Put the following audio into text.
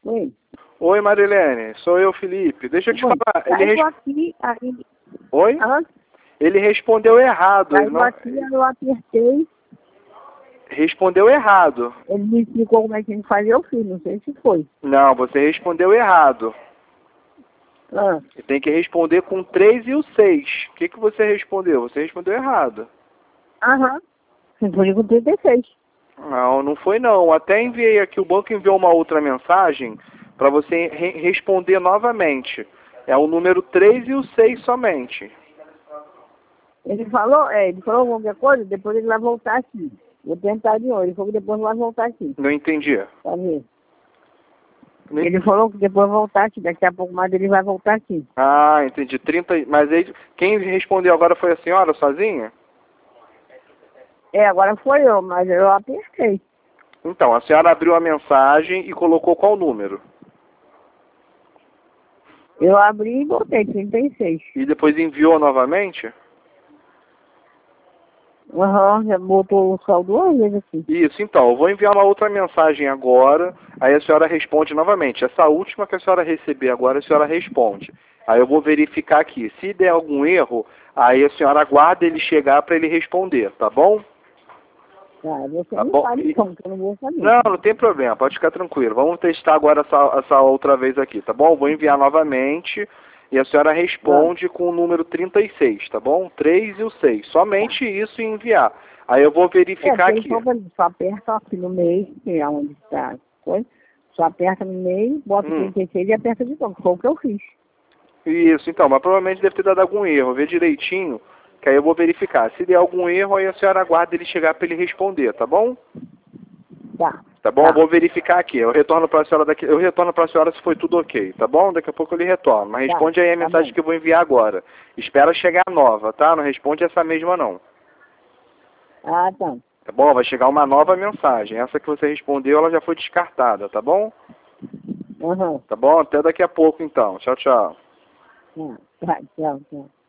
Oi. Oi, Marilene, sou eu, Felipe. Deixa eu te Oi. falar. Saiu aqui, aí... Oi? Hã? Ele respondeu errado. Ele Saiu não... aqui, eu apertei. Respondeu errado. Ele me explicou como é que tem que fazer, eu fiz. Não sei se foi. Não, você respondeu errado. Ah. Você tem que responder com 3 e o 6. O que você respondeu? Você respondeu errado. Aham. Respondi com 36. Não, não foi não. Até enviei aqui, o banco enviou uma outra mensagem para você responder novamente. É o número 3 e o 6 somente. Ele falou qualquer coisa, depois ele vai voltar aqui. Vou tentar de novo. Ele falou que depois vai voltar aqui. Não entendi. Tá vendo? Nem- Ele falou que depois vai voltar aqui. Daqui a pouco mais ele vai voltar aqui. Ah, entendi. 30. Mas aí, quem respondeu agora foi a senhora sozinha? É, agora foi eu, mas eu apertei. Então, a senhora abriu a mensagem e colocou qual número? Eu abri e botei 36. E depois enviou novamente? Aham, já botou o saldo duas vezes aqui. Isso, então, eu vou enviar uma outra mensagem agora, aí a senhora responde novamente. Essa última que a senhora receber agora, a senhora responde. Aí eu vou verificar aqui. Se der algum erro, aí a senhora aguarda ele chegar para ele responder, tá bom? Ah, você Tá não bom. sabe então, que eu não vou saber. Não, não tem problema, pode ficar tranquilo. Vamos testar agora essa outra vez aqui, tá bom? Vou enviar novamente e a senhora responde com o número 36, tá bom? 3 e o 6. Somente isso e enviar. Aí eu vou verificar aqui. Só aperta aqui no meio, que é onde está a coisa. Só aperta no meio, bota 36 e aperta de novo. Foi o que eu fiz. Isso, então, mas provavelmente deve ter dado algum erro. Vê direitinho, que aí eu vou verificar. Se der algum erro, aí a senhora aguarda ele chegar para ele responder, tá bom? Tá. Tá bom? Eu vou verificar aqui. Eu retorno para a senhora daqui. Eu retorno para a senhora se foi tudo ok, tá bom? Daqui a pouco eu lhe retorno. Mas responde aí a mensagem que eu vou enviar agora. Espera chegar nova, tá? Não responde essa mesma não. Ah, tá. Tá bom? Vai chegar uma nova mensagem. Essa que você respondeu, ela já foi descartada, tá bom? Aham. Tá bom? Até daqui a pouco então. Tchau, tchau. Tá, tchau, tchau.